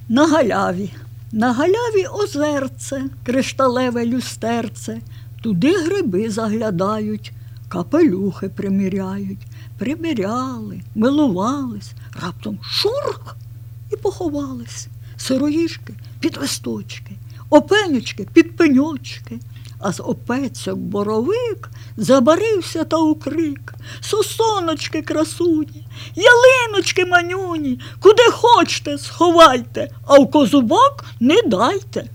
На галяві озерце, кришталеве люстерце, туди гриби заглядають, капелюхи приміряють. Приміряли, милувались, раптом шурх і поховались. Сироїжки під листочки, опенючки під пеньочки. А з опецьок боровик забарився та укрик: сосоночки красуні, ялиночки манюні, куди хочете сховайте, а в козубок не дайте.